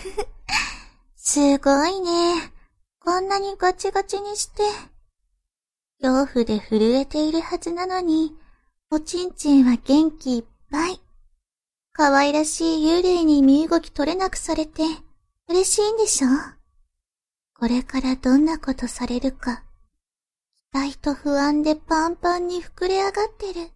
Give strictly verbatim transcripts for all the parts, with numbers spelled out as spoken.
すごいね。こんなにガチガチにして。恐怖で震えているはずなのに、おちんちんは元気いっぱい。可愛らしい幽霊に身動き取れなくされて、嬉しいんでしょ？これからどんなことされるか、期待と不安でパンパンに膨れ上がってる。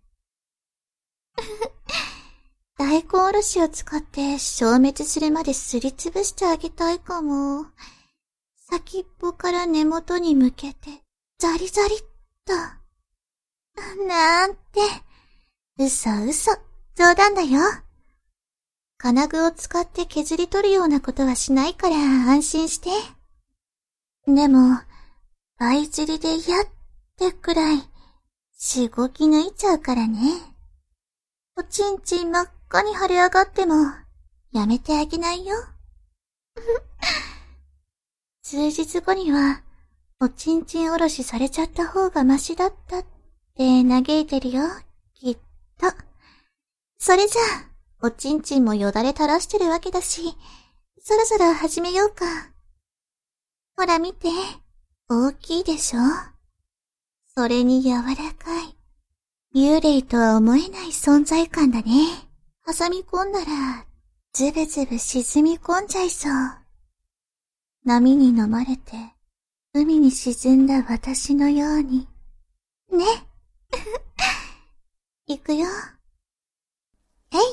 大根おろしを使って消滅するまですりつぶしてあげたいかも。先っぽから根元に向けて、ザリザリっと。なんて、嘘嘘、冗談だよ。金具を使って削り取るようなことはしないから安心して。でも、倍釣りでやってくらい、しごき抜いちゃうからね。おちんちん真っ赤に腫れ上がっても、やめてあげないよ。数日後には、おちんちんおろしされちゃった方がマシだったって嘆いてるよ、きっと。それじゃあ、おちんちんもよだれ垂らしてるわけだし、そろそろ始めようか。ほら見て、大きいでしょ？それに柔らかい。幽霊とは思えない存在感だね。挟み込んだら、ズブズブ沈み込んじゃいそう。波に飲まれて、海に沈んだ私のように。ね。行くよ。えい。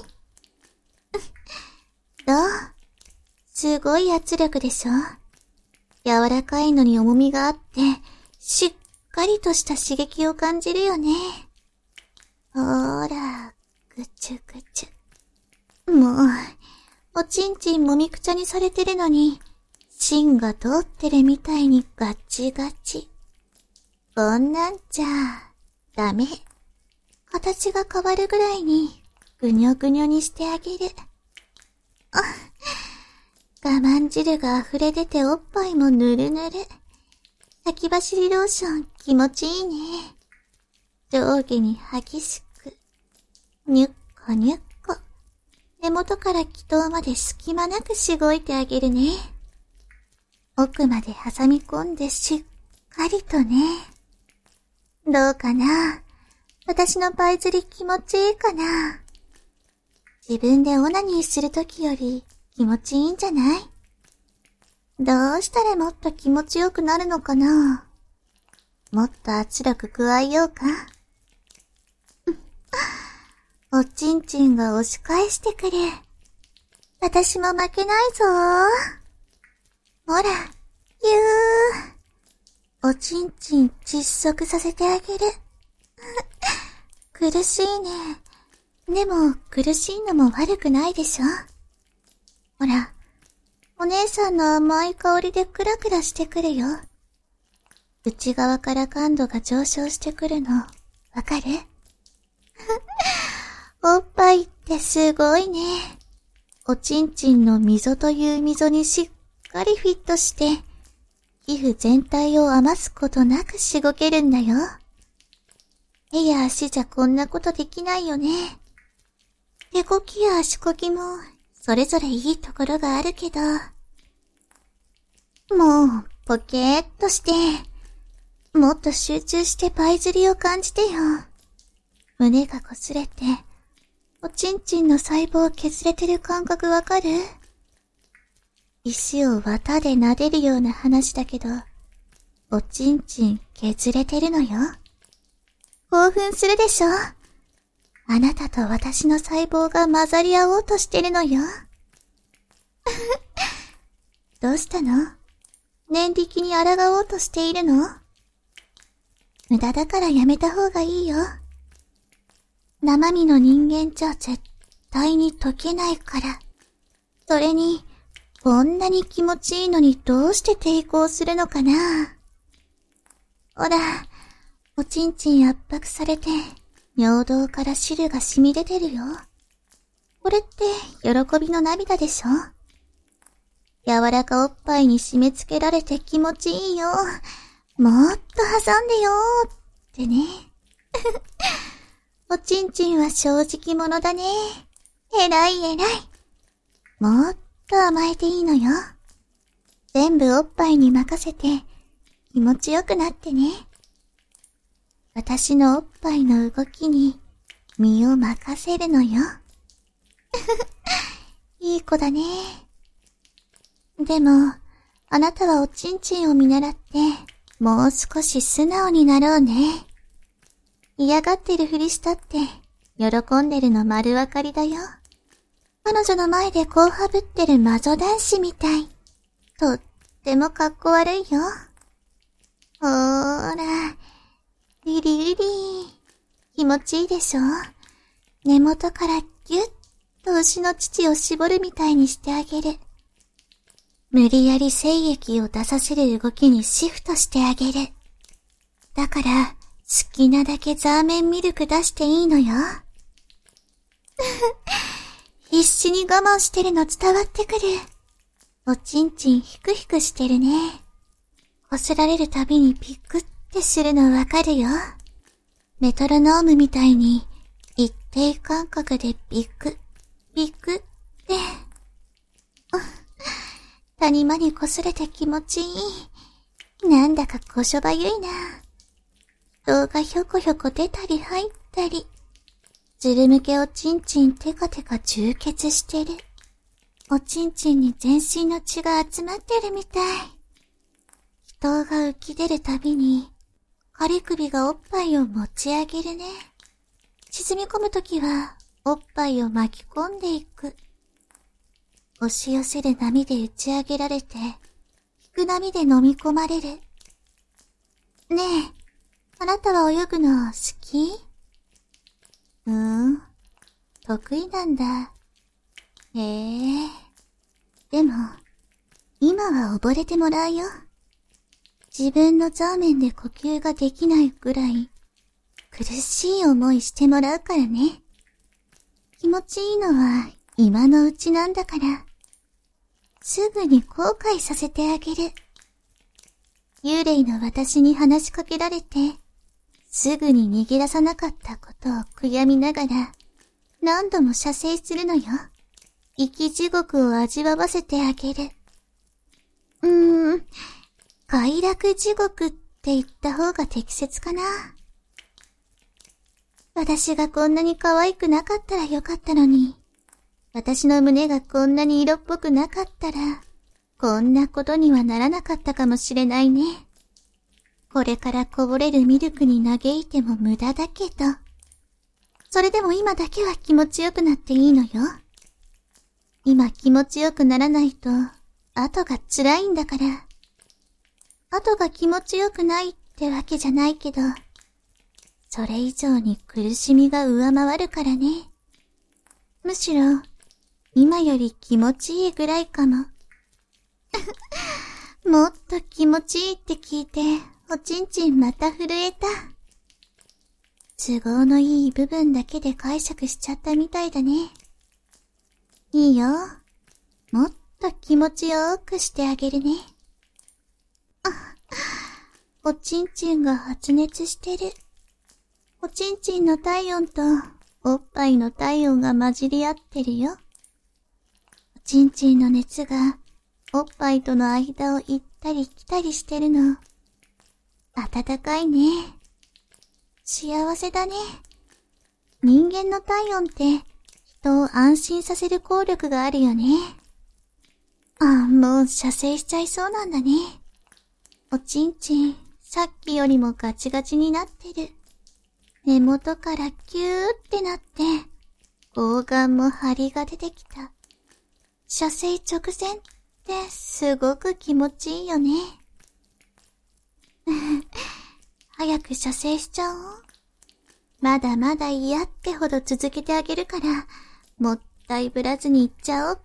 どう？すごい圧力でしょ？柔らかいのに重みがあって、しっかりとした刺激を感じるよね。ほーら、ぐちゅぐちゅ。もう、おちんちんもみくちゃにされてるのに、芯が通ってるみたいにガチガチ。こんなんじゃ、ダメ。形が変わるぐらいに、ぐにょぐにょにしてあげる。あ、我慢汁が溢れ出ておっぱいもぬるぬる。先走りローション気持ちいいね。上下に激しく。にゅっこにゅっこ。根元から気頭まで隙間なくしごいてあげるね。奥まで挟み込んでしっかりとね。どうかな？私のパイ釣り気持ちいいかな？自分でオナニーするときより気持ちいいんじゃない？どうしたらもっと気持ちよくなるのかな？もっと圧力加えようか？おちんちんが押し返してくる。私も負けないぞ。ほら、ゆー。おちんちん窒息させてあげる。苦しいね。でも苦しいのも悪くないでしょ。ほら、お姉さんの甘い香りでクラクラしてくるよ。内側から感度が上昇してくるの、わかる？おっぱいってすごいね。おちんちんの溝という溝にしっかりフィットして、皮膚全体を余すことなくしごけるんだよ。手や足じゃこんなことできないよね。手こきや足こきも、それぞれいいところがあるけど。もう、ポケーっとして、もっと集中してパイ釣りを感じてよ。胸が擦れて、おちんちんの細胞削れてる感覚わかる？石を綿で撫でるような話だけど、おちんちん削れてるのよ。興奮するでしょ？あなたと私の細胞が混ざり合おうとしてるのよ。どうしたの？念力に抗おうとしているの？無駄だからやめた方がいいよ。生身の人間じゃ絶対に解けないから。それに、こんなに気持ちいいのにどうして抵抗するのかな？ほら、おちんちん圧迫されて、尿道から汁が染み出てるよ。これって喜びの涙でしょ？柔らかおっぱいに締め付けられて気持ちいいよ。もっと挟んでよーってね。おちんちんは正直者だね。えらいえらい。もっと甘えていいのよ。全部おっぱいに任せて気持ちよくなってね。私のおっぱいの動きに身を任せるのよ。いい子だね。でも、あなたはおちんちんを見習って、もう少し素直になろうね。嫌がってるふりしたって、喜んでるの丸わかりだよ。彼女の前でこうはぶってる魔女男子みたい。とってもかっこ悪いよ。ほーら、リリリリ。気持ちいいでしょ？根元からギュッと牛の乳を絞るみたいにしてあげる。無理やり精液を出させる動きにシフトしてあげる。だから、好きなだけザーメンミルク出していいのよ。必死に我慢してるの伝わってくる。おちんちんヒクヒクしてるね。こすられるたびにピクってするのわかるよ。メトロノームみたいに一定間隔でビク、ビクって。谷間にこすれて気持ちいい。なんだかこしょばゆいな。動画ひょこひょこ出たり入ったり。ずるむけおちんちんテカテカ充血してる。おちんちんに全身の血が集まってるみたい。人が浮き出るたびに、仮首がおっぱいを持ち上げるね。沈み込むときは、おっぱいを巻き込んでいく。押し寄せる波で打ち上げられて、引く波で飲み込まれる。ねえ、あなたは泳ぐの好き？うーん、得意なんだ。へえ。でも、今は溺れてもらうよ。自分のザーメンで呼吸ができないくらい、苦しい思いしてもらうからね。気持ちいいのは今のうちなんだから、すぐに後悔させてあげる。幽霊の私に話しかけられて、すぐに逃げ出さなかったことを悔やみながら、何度も射精するのよ。生き地獄を味わわせてあげる。うーん、快楽地獄って言った方が適切かな。私がこんなに可愛くなかったらよかったのに、私の胸がこんなに色っぽくなかったら、こんなことにはならなかったかもしれないね。これからこぼれるミルクに嘆いても無駄だけど、それでも今だけは気持ちよくなっていいのよ。今気持ちよくならないと、後が辛いんだから。後が気持ちよくないってわけじゃないけど、それ以上に苦しみが上回るからね。むしろ、今より気持ちいいぐらいかも。もっと気持ちいいって聞いて、おちんちんまた震えた。都合のいい部分だけで解釈しちゃったみたいだね。いいよ。もっと気持ちよくしてあげるね。あ、おちんちんが発熱してる。おちんちんの体温とおっぱいの体温が混じり合ってるよ。おちんちんの熱がおっぱいとの間を行ったり来たりしてるの。暖かいね。幸せだね。人間の体温って人を安心させる効力があるよね。あ、もう射精しちゃいそうなんだね。おちんちん、さっきよりもガチガチになってる。根元からキューってなって、睾丸も張りが出てきた。射精直前ってすごく気持ちいいよね。早く射精しちゃおう。まだまだ嫌ってほど続けてあげるから、もったいぶらずにいっちゃおうか。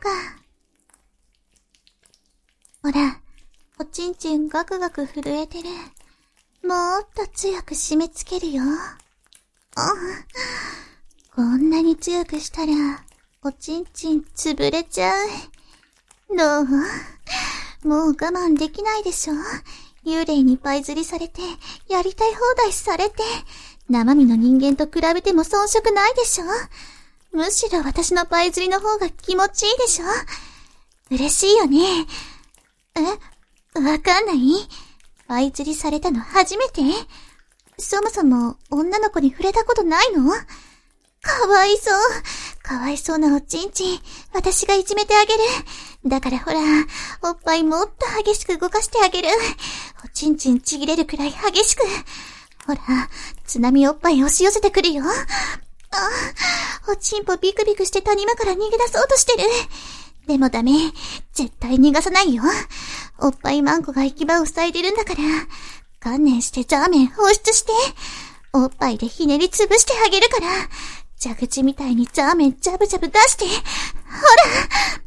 ほら、おちんちんガクガク震えてる。もっと強く締め付けるよ。あ、こんなに強くしたら、おちんちん潰れちゃう。どう？もう我慢できないでしょ？幽霊にパイ釣りされて、やりたい放題されて、生身の人間と比べても遜色ないでしょ？むしろ私のパイ釣りの方が気持ちいいでしょ？ 嬉しいよね。え、わかんない？パイ釣りされたの初めて？そもそも女の子に触れたことないの？かわいそう。かわいそうなおちんちん、私がいじめてあげる。だからほら、おっぱいもっと激しく動かしてあげる。おちんちんちぎれるくらい激しく。ほら、津波おっぱい押し寄せてくるよ。あ、おちんぽビクビクして谷間から逃げ出そうとしてる。でもダメ。絶対逃がさないよ。おっぱいマンコが行き場を塞いでるんだから。観念してザーメン放出して。おっぱいでひねり潰してあげるから。蛇口みたいにザーメンジャブジャブ出して。ほら。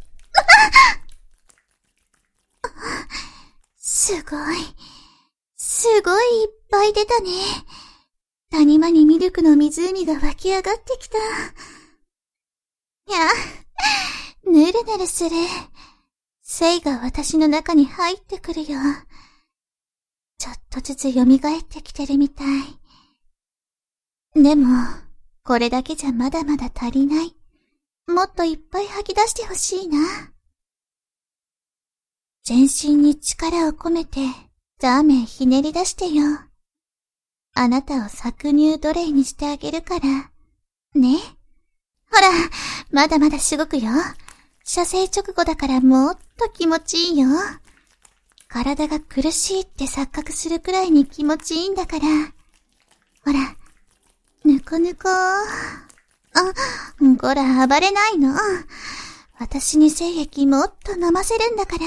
すごい。すごいいっぱい出たね。谷間にミルクの湖が湧き上がってきた。や、ぬるぬるする。精が私の中に入ってくるよ。ちょっとずつ蘇ってきてるみたい。でも、これだけじゃまだまだ足りない。もっといっぱい吐き出してほしいな。全身に力を込めて、ザーメンひねり出してよ。あなたを搾乳奴隷にしてあげるから。ね。ほら、まだまだしごくよ。射精直後だからもっと気持ちいいよ。体が苦しいって錯覚するくらいに気持ちいいんだから。ほら、ぬこぬこ。あ、こら暴れないの。私に精液もっと飲ませるんだから。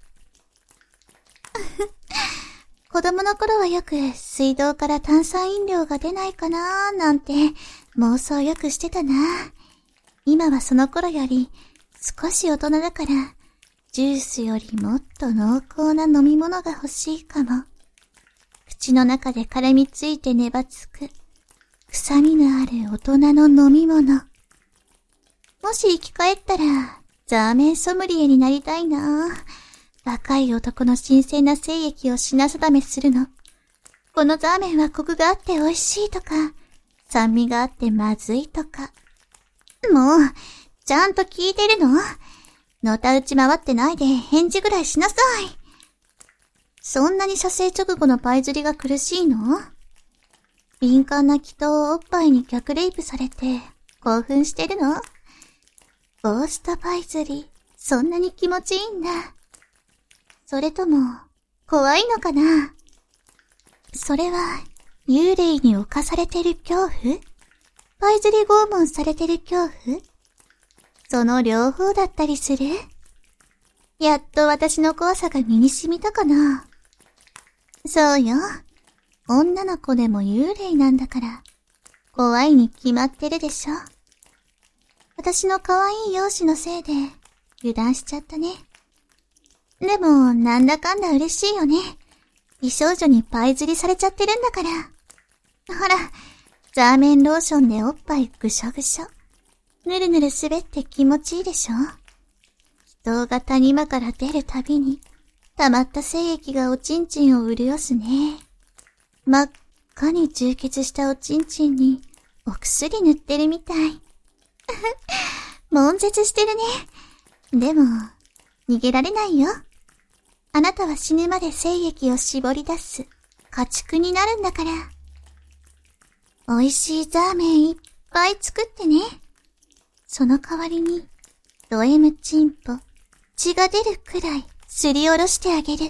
子供の頃はよく水道から炭酸飲料が出ないかなーなんて妄想よくしてたな。今はその頃より少し大人だからジュースよりもっと濃厚な飲み物が欲しいかも。口の中で絡みついて粘つく臭みのある大人の飲み物。もし生き返ったらザーメンソムリエになりたいな。若い男の新鮮な精液を品定めするの。このザーメンはコクがあって美味しいとか、酸味があってまずいとか。もう、ちゃんと聞いてるの？のたうち回ってないで返事ぐらいしなさい。そんなに射精直後のパイ釣りが苦しいの？敏感な気筒をおっぱいに逆レイプされて興奮してるの？ゴーストパイ釣り、そんなに気持ちいいんだ。それとも、怖いのかな？それは、幽霊に侵されてる恐怖？パイ釣り拷問されてる恐怖？その両方だったりする？やっと私の怖さが身に染みたかな？そうよ。女の子でも幽霊なんだから、怖いに決まってるでしょ。私の可愛い容姿のせいで、油断しちゃったね。でも、なんだかんだ嬉しいよね。美少女にパイ釣りされちゃってるんだから。ほら、ザーメンローションでおっぱいぐしょぐしょ。ぬるぬる滑って気持ちいいでしょ。人が谷間から出るたびに、溜まった精液がおちんちんを潤すね。真っ赤に充血したおちんちんに、お薬塗ってるみたい。悶絶してるね。でも、逃げられないよ。あなたは死ぬまで精液を絞り出す家畜になるんだから。美味しいザーメンいっぱい作ってね。その代わりに、ド M チンポ、血が出るくらいすりおろしてあげる。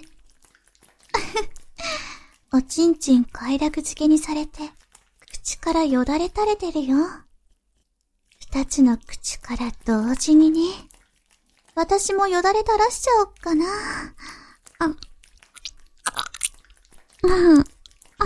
おちんちん快楽漬けにされて、口からよだれ垂れてるよ。二つの口から同時にね。私もよだれ垂らしちゃおっかな。あ、うん。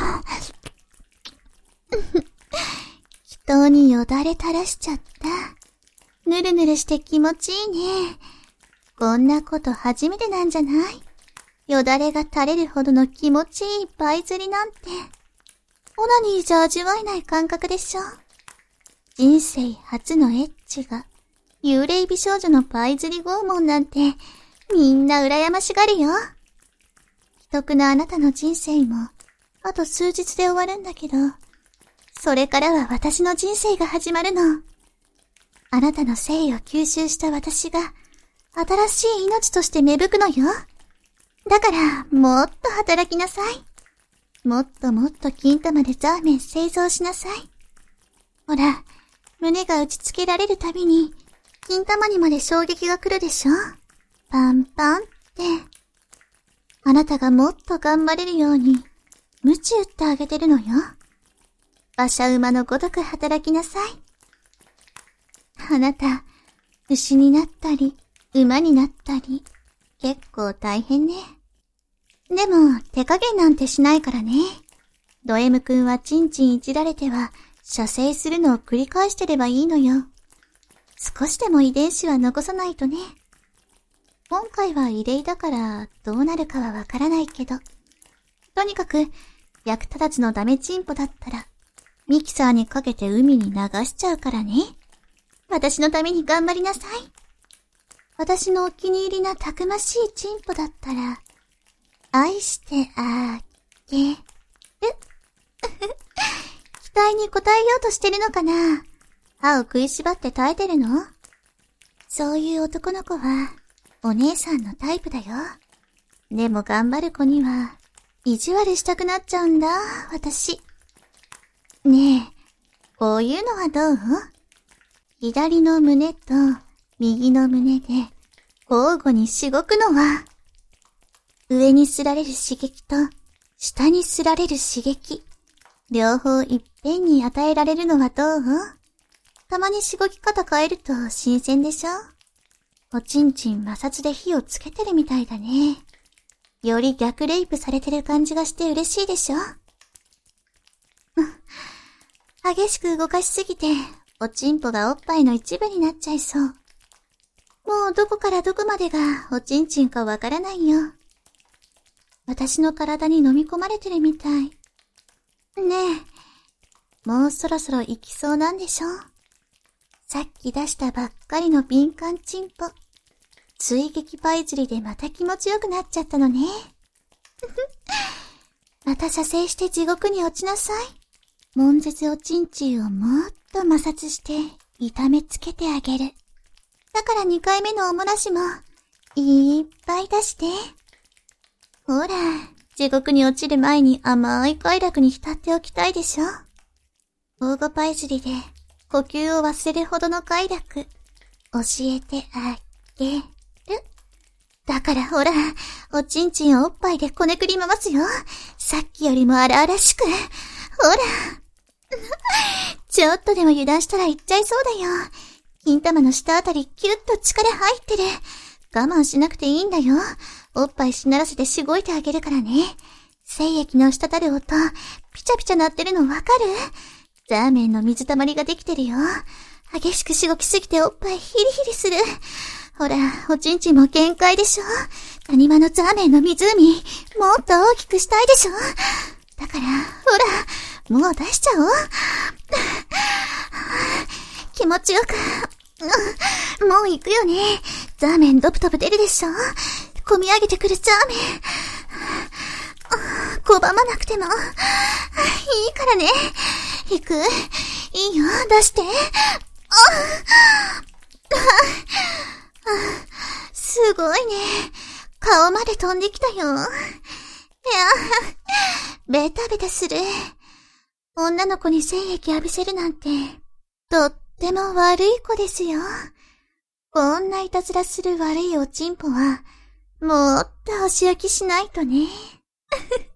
人によだれ垂らしちゃった。ぬるぬるして気持ちいいね。こんなこと初めてなんじゃない？よだれが垂れるほどの気持ちいいパイ釣りなんて、オナニーじゃ味わえない感覚でしょ。人生初のエッチが、幽霊美少女のパイ釣り拷問なんて、みんな羨ましがるよ。秘匿のあなたの人生も、あと数日で終わるんだけど、それからは私の人生が始まるの。あなたの性を吸収した私が、 新しい命として芽吹くのよ。だから、もっと働きなさい。もっともっと金玉でザーメン製造しなさい。ほら、胸が打ちつけられるたびに、金玉にまで衝撃が来るでしょ？パンパンって。あなたがもっと頑張れるように、鞭打ってあげてるのよ。馬車馬のごとく働きなさい。あなた、牛になったり、馬になったり、結構大変ね。でも、手加減なんてしないからね。ド M くんはチンチンいじられては、射精するのを繰り返してればいいのよ。少しでも遺伝子は残さないとね。今回は異例だからどうなるかはわからないけど。とにかく、役立たずのダメチンポだったら、ミキサーにかけて海に流しちゃうからね。私のために頑張りなさい。私のお気に入りなたくましいチンポだったら、愛してあげる。期待に応えようとしてるのかな？歯を食いしばって耐えてるの？そういう男の子は、お姉さんのタイプだよ。でも頑張る子には、意地悪したくなっちゃうんだ、私。ねえ、こういうのはどう？左の胸と右の胸で交互にしごくのは、上にすられる刺激と下にすられる刺激、両方いっぺんに与えられるのはどう？たまにしごき方変えると新鮮でしょ？おちんちん摩擦で火をつけてるみたいだね。より逆レイプされてる感じがして嬉しいでしょ？激しく動かしすぎて、おちんぽがおっぱいの一部になっちゃいそう。もうどこからどこまでがおちんちんかわからないよ。私の体に飲み込まれてるみたい。ねえ、もうそろそろ行きそうなんでしょ？さっき出したばっかりの敏感チンポ。追撃パイ釣りでまた気持ちよくなっちゃったのね。また射精して地獄に落ちなさい。悶絶おちんちんをもっと摩擦して痛めつけてあげる。だからにかいめのおもらしもいっぱい出して。ほら、地獄に落ちる前に甘い快楽に浸っておきたいでしょ。交互パイ釣りで呼吸を忘れるほどの快楽、教えてあげる。だからほら、おちんちんをおっぱいでこねくり回すよ。さっきよりも荒々しく。ほら。ちょっとでも油断したらいっちゃいそうだよ。金玉の下あたりキュッと力入ってる。我慢しなくていいんだよ。おっぱいしならせてしごいてあげるからね。精液の滴る音、ピチャピチャ鳴ってるのわかる？ザーメンの水たまりができてるよ。激しくしごきすぎておっぱいヒリヒリする。ほら、おちんちんも限界でしょ。谷間のザーメンの湖、もっと大きくしたいでしょ。だから、ほら、もう出しちゃおう。気持ちよく。もう行くよね。ザーメンドプドプ出るでしょ。込み上げてくるザーメン。拒まなくても、いいからね。行く？いいよ、出して。すごいね。顔まで飛んできたよ。いや、ベタベタする。女の子に精液浴びせるなんて、とっても悪い子ですよ。こんないたずらする悪いおちんぽは、もっとお仕置きしないとね。